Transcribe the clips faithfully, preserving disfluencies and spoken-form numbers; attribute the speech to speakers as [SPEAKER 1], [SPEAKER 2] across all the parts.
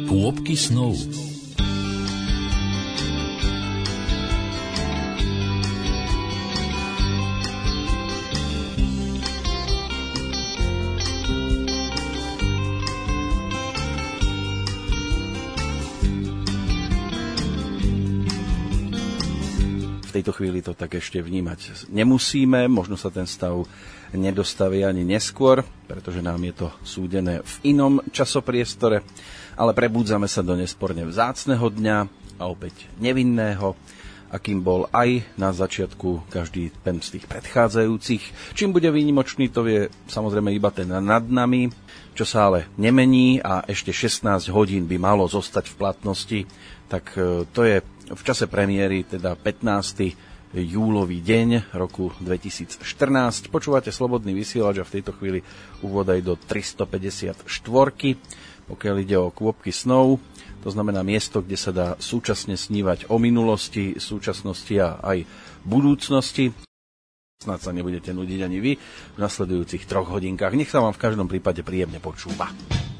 [SPEAKER 1] Kôpky snov.
[SPEAKER 2] V tejto chvíli to tak ešte vnímať nemusíme, možno sa ten stav nedostaví ani neskôr, pretože nám je to súdené v inom časopriestore, ale prebúdzame sa do nesporne vzácneho dňa a opäť nevinného, akým bol aj na začiatku každý ten z tých predchádzajúcich. Čím bude výnimočný, to vie samozrejme iba ten nad nami, čo sa ale nemení a ešte šestnásť hodín by malo zostať v platnosti, tak to je v čase premiéry, teda pätnásteho júlový deň roku dvetisícštrnásť. Počúvate Slobodný vysielač a v tejto chvíli úvod aj do tristopäťdesiatštyri, pokiaľ ide o Kôpky snov. To znamená miesto, kde sa dá súčasne snívať o minulosti, súčasnosti a aj budúcnosti. Snáď sa nebudete nudiť ani vy v nasledujúcich troch hodinkách. Nech sa vám v každom prípade príjemne počúva.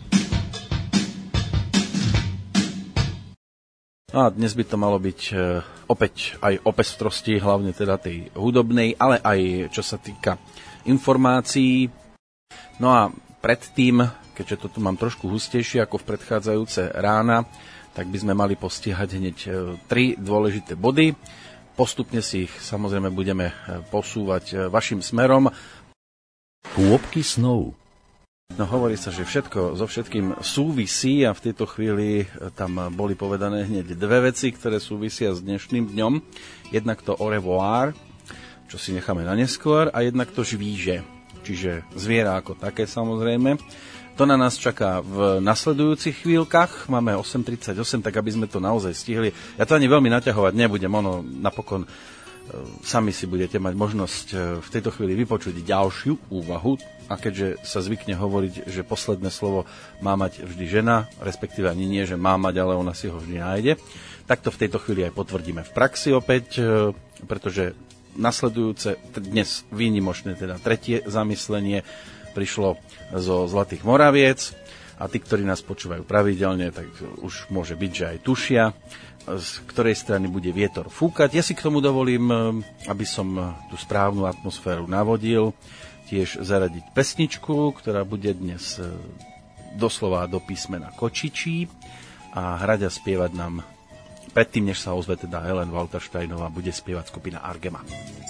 [SPEAKER 2] A dnes by to malo byť e, opäť aj o pestrosti, hlavne teda tej hudobnej, ale aj čo sa týka informácií. No a predtým, keďže to tu mám trošku hustejšie ako v predchádzajúce rána, tak by sme mali postihať hneď e, tri dôležité body. Postupne si ich samozrejme budeme posúvať e, vašim smerom.
[SPEAKER 1] Kôpky snov.
[SPEAKER 2] No hovorí sa, že všetko so všetkým súvisí a v tejto chvíli tam boli povedané hneď dve veci, ktoré súvisia s dnešným dňom. Jednak to au revoir, čo si necháme na neskôr, a jednak to žvíže, čiže zviera ako také samozrejme. To na nás čaká v nasledujúcich chvíľkach. Máme osem tridsaťosem, tak aby sme to naozaj stihli. Ja to ani veľmi naťahovať nebudem, ono napokon sami si budete mať možnosť v tejto chvíli vypočuť ďalšiu úvahu. A keďže sa zvykne hovoriť, že posledné slovo má mať vždy žena, respektíve ani nie, že má mať, ale ona si ho vždy nájde, tak to v tejto chvíli aj potvrdíme v praxi opäť, pretože nasledujúce dnes výnimočné, teda tretie zamyslenie prišlo zo Zlatých Moraviec a tí, ktorí nás počúvajú pravidelne, tak už môže byť, že aj tušia, z ktorej strany bude vietor fúkať. Ja si k tomu dovolím, aby som tú správnu atmosféru navodil, tiež zaradiť pesničku, ktorá bude dnes doslova do písmena Kočičí a hrať a spievať nám predtým, než sa ozve teda Helen Waltersteinová, bude spievať skupina Argema.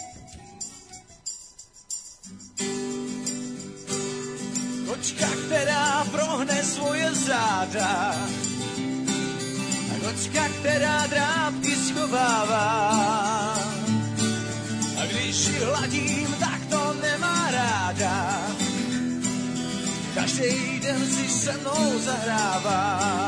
[SPEAKER 3] Kočka, která prohne svoje záda, a kočka, která drápky schovává, a když ji hladím, tak to nemá ráda. Každý den si se mnou zahrává.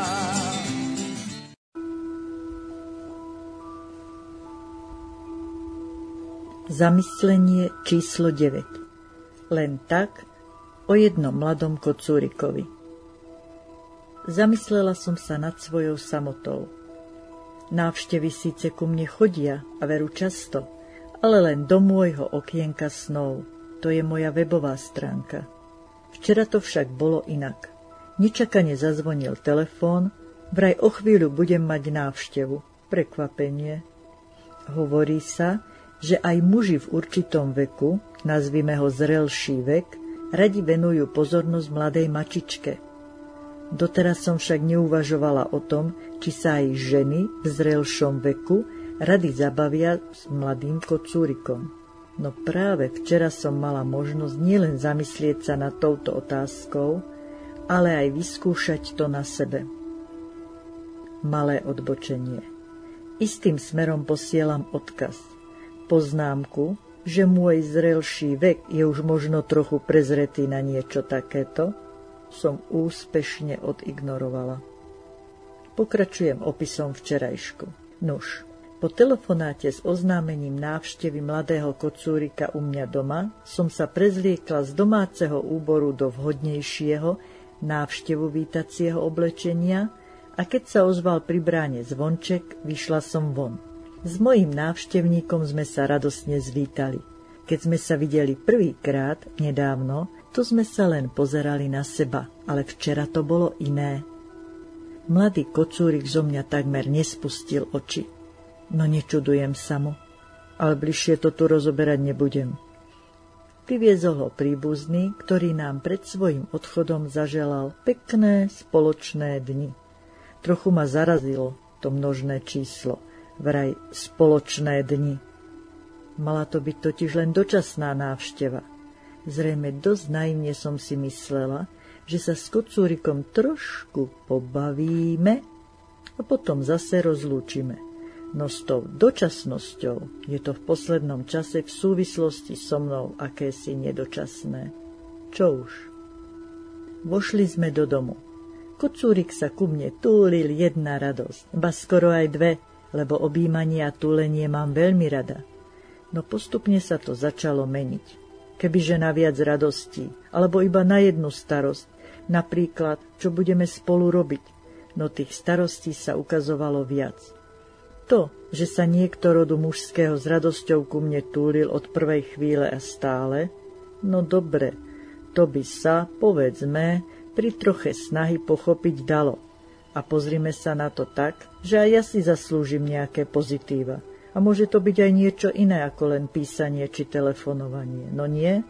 [SPEAKER 4] Zamyslenie číslo deväť. Len tak o jednom mladom kocúrikovi. Zamyslela som sa nad svojou samotou. Návštevy síce ku mne chodia a veru často, ale len do môjho okienka snov. To je moja webová stránka. Včera to však bolo inak. Nečakane zazvonil telefón, vraj o chvíľu budem mať návštevu. Prekvapenie. Hovorí sa, že aj muži v určitom veku, nazvime ho zrelší vek, radi venujú pozornosť mladej mačičke. Doteraz som však neuvažovala o tom, či sa aj ženy v zrelšom veku rady zabavia s mladým kocúrikom. No práve včera som mala možnosť nielen zamyslieť sa nad touto otázkou, ale aj vyskúšať to na sebe. Malé odbočenie. Istým smerom posielam odkaz. Poznámku, že môj zrelší vek je už možno trochu prezretý na niečo takéto, som úspešne odignorovala. Pokračujem opisom včerajšku. Nuž, po telefonáte s oznámením návštevy mladého kocúrika u mňa doma som sa prezliekla z domáceho úboru do vhodnejšieho návštevu vítacieho oblečenia a keď sa ozval pri bráne zvonček, vyšla som von. S mojím návštevníkom sme sa radosne zvítali. Keď sme sa videli prvýkrát nedávno, to sme sa len pozerali na seba, ale včera to bolo iné. Mladý kocúrik zo mňa takmer nespustil oči. No nečudujem sa mu, ale bližšie to tu rozoberať nebudem. Priviezol ho príbuzný, ktorý nám pred svojím odchodom zaželal pekné spoločné dni. Trochu ma zarazilo to množné číslo, vraj spoločné dni. Mala to byť totiž len dočasná návšteva. Zrejme dosť naivne som si myslela, že sa s kocúrikom trošku pobavíme a potom zase rozlúčime. No s tou dočasnosťou je to v poslednom čase v súvislosti so mnou akési nedočasné. Čo už? Vošli sme do domu. Kocúrik sa ku mne túlil, jedna radosť, ba skoro aj dve, lebo objímanie a túlenie mám veľmi rada. No postupne sa to začalo meniť. Kebyže na viac radostí, alebo iba na jednu starosť, napríklad, čo budeme spolu robiť, no tých starostí sa ukazovalo viac. To, že sa niekto rodu mužského s radosťou ku mne túlil od prvej chvíle a stále, no dobre, to by sa, povedzme, pri troche snahy pochopiť dalo. A pozrime sa na to tak, že aj ja si zaslúžim nejaké pozitíva. A môže to byť aj niečo iné ako len písanie či telefonovanie. No nie?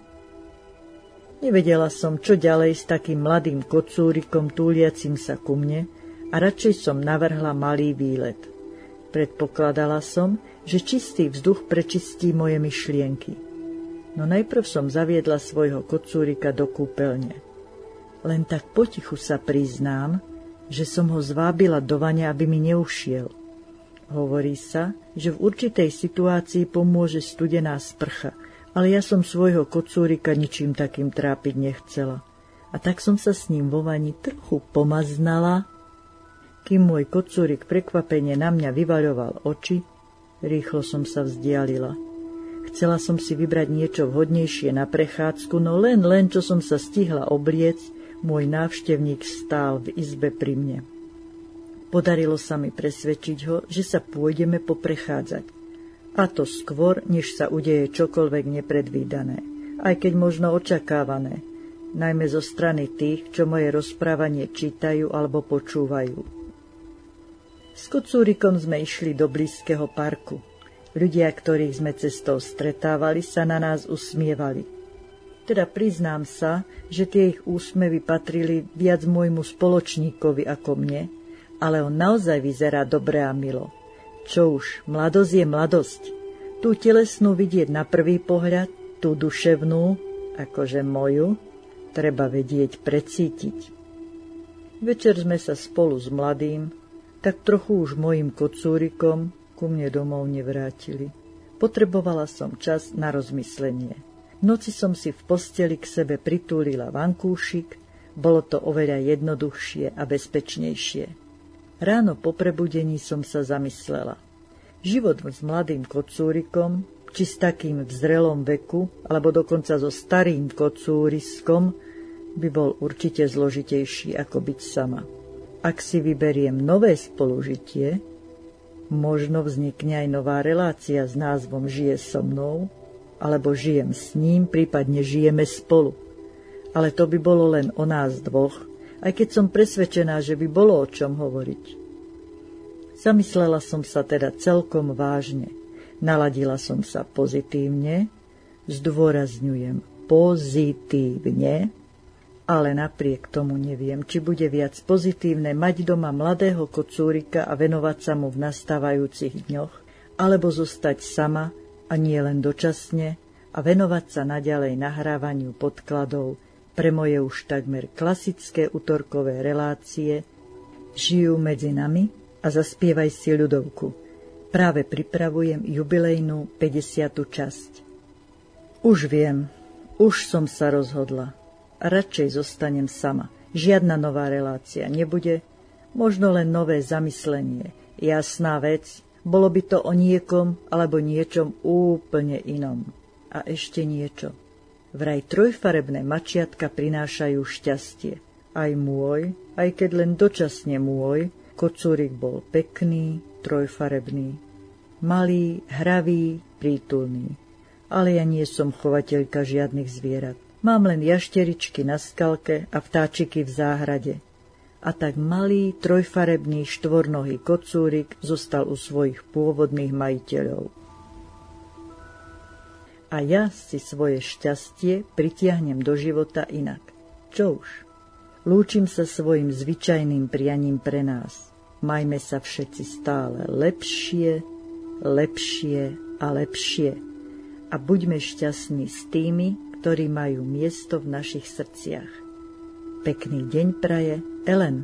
[SPEAKER 4] Nevedela som, čo ďalej s takým mladým kocúrikom túliacim sa ku mne a radšej som navrhla malý výlet. Predpokladala som, že čistý vzduch prečistí moje myšlienky. No najprv som zaviedla svojho kocúrika do kúpeľne. Len tak potichu sa priznám, že som ho zvábila do vane, aby mi neušiel. Hovorí sa, že v určitej situácii pomôže studená sprcha, ale ja som svojho kocúrika ničím takým trápiť nechcela. A tak som sa s ním vo vani trochu pomaznala, kým môj kocúrik prekvapene na mňa vyvaľoval oči, rýchlo som sa vzdialila. Chcela som si vybrať niečo vhodnejšie na prechádzku, no len, len čo som sa stihla obliecť, môj návštevník stál v izbe pri mne. Podarilo sa mi presvedčiť ho, že sa pôjdeme poprechádzať. A to skôr, než sa udeje čokoľvek nepredvídané, aj keď možno očakávané, najmä zo strany tých, čo moje rozprávanie čítajú alebo počúvajú. S kocúrikom sme išli do blízkeho parku. Ľudia, ktorých sme cestou stretávali, sa na nás usmievali. Teda priznám sa, že tie ich úsmevy patrili viac môjmu spoločníkovi ako mne, ale on naozaj vyzerá dobre a milo. Čo už, mladosť je mladosť. Tú telesnú vidieť na prvý pohľad, tú duševnú, akože moju, treba vedieť precítiť. Večer sme sa spolu s mladým, tak trochu už mojim kocúrikom, ku mne domov nevrátili. Potrebovala som čas na rozmyslenie. V noci som si v posteli k sebe pritúlila vankúšik, bolo to oveľa jednoduchšie a bezpečnejšie. Ráno po prebudení som sa zamyslela. Život s mladým kocúrikom, či s takým v zrelom veku, alebo dokonca so starým kocúriskom, by bol určite zložitejší ako byť sama. Ak si vyberiem nové spolužitie, možno vznikne aj nová relácia s názvom Žije so mnou, alebo Žijem s ním, prípadne žijeme spolu. Ale to by bolo len o nás dvoch, aj keď som presvedčená, že by bolo o čom hovoriť. Zamyslela som sa teda celkom vážne. Naladila som sa pozitívne, zdôrazňujem pozitívne, ale napriek tomu neviem, či bude viac pozitívne mať doma mladého kocúrika a venovať sa mu v nastávajúcich dňoch, alebo zostať sama a nie len dočasne a venovať sa naďalej nahrávaniu podkladov pre moje už takmer klasické utorkové relácie Žijú medzi nami a Zaspievaj si ľudovku. Práve pripravujem jubilejnú päťdesiatu časť. Už viem, už som sa rozhodla. A radšej zostanem sama. Žiadna nová relácia nebude, možno len nové zamyslenie. Jasná vec, bolo by to o niekom alebo niečom úplne inom. A ešte niečo. Vraj trojfarebné mačiatka prinášajú šťastie. Aj môj, aj keď len dočasne môj, kocúrik bol pekný, trojfarebný. Malý, hravý, prítulný. Ale ja nie som chovateľka žiadnych zvierat. Mám len jašteričky na skalke a vtáčiky v záhrade. A tak malý, trojfarebný, štvornohý kocúrik zostal u svojich pôvodných majiteľov. A ja si svoje šťastie pritiahnem do života inak. Čo už? Lúčim sa svojim zvyčajným prianím pre nás. Majme sa všetci stále lepšie, lepšie a lepšie. A buďme šťastní s tými, ktorí majú miesto v našich srdciach. Pekný deň praje Ellen.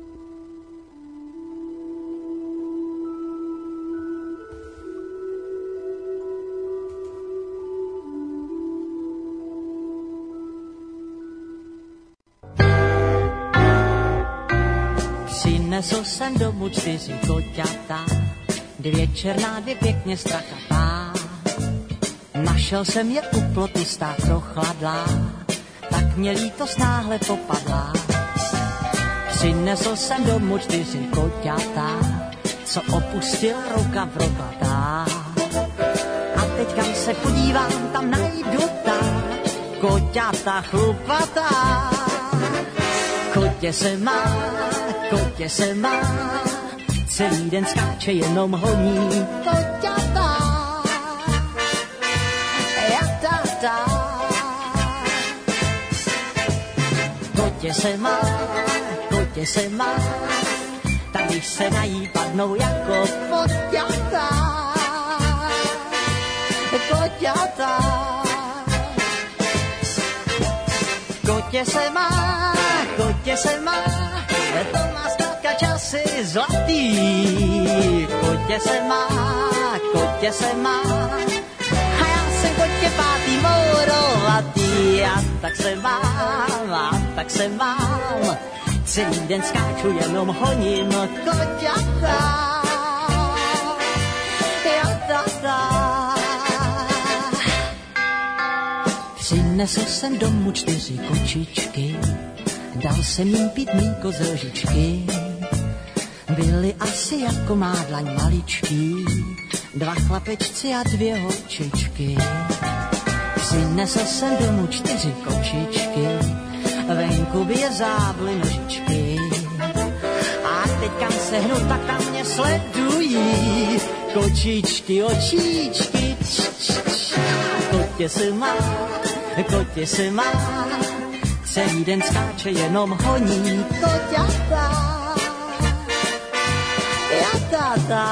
[SPEAKER 5] Přinesl jsem domů čtyři koťata, dvě černá, dvě pěkně strakatá. Našel jsem je u plotu stát prochladlá, tak mě lítost náhle popadla. Přinesl jsem domů čtyři koťata, co opustil ruka v rokatá. A teď kam se podívám, tam najdu ta koťata chlupatá. Kotě se má, kotě se má, celý den skáče, jenom honí koťata. Jatata. Kotě se má, kotě se má, tak když se nají, padnou jako koťata. Koťata. Kotě se má, kotě se má, to má zkrátka časy zlatý. Kotě se má, kotě se má, a já jsem kotě pátý mourovatý. A tak se mám, a tak se mám, celý den skáču, jenom honím koťata. Jatata. Přinesl jsem domů čtyři kočičky, dal jsem jim pít mlíko z lžičky. Byli asi jako má dlaň maličký, dva chlapečci a dvě holčičky. Přinesl jsem domů čtyři kočičky, venku vyjezábly nožičky. A teď kam se hnu, tak tam mě sledují kočičky, očičky. Č, č, č. Kotě se má, kotě se má, celý den skáče, jenom honí koťata. Jatata.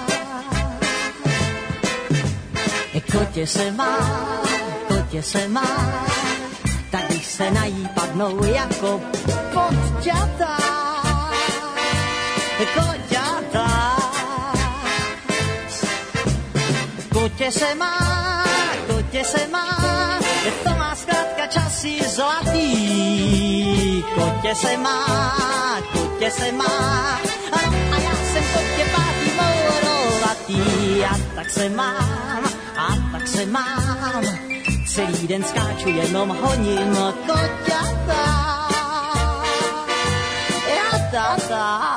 [SPEAKER 5] Kotě se má, kotě se má, tak když se nají, padnou jako koťata. Koťata. Kotě se má, kotě se má, to má zkrátka časy zlatý. Kotě se má, kotě se má, ano, a já jsem kotě pátý mourovatý. A tak se mám, a tak se mám, celý den skáču, jenom honím koťata. Jatata.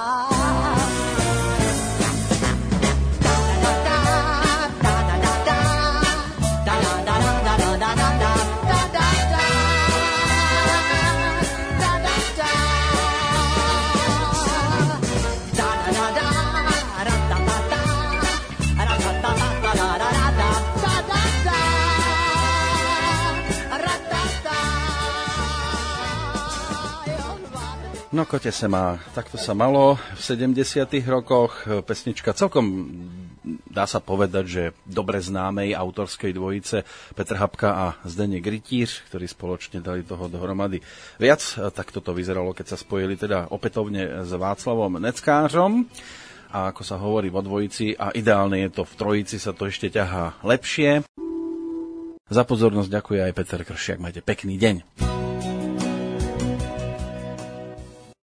[SPEAKER 2] No kote sa má, takto sa malo v sedemdesiatych rokoch. Pesnička celkom, dá sa povedať, že dobre známej autorskej dvojice Petr Habka a Zdeněk Rytíř, ktorí spoločne dali toho dohromady viac. Tak toto vyzeralo, keď sa spojili teda opätovne s Václavom Neckářom. A ako sa hovorí vo dvojici, a ideálne je to v trojici, sa to ešte ťahá lepšie. Za pozornosť ďakuje aj Peter Kršiak. Majte pekný deň.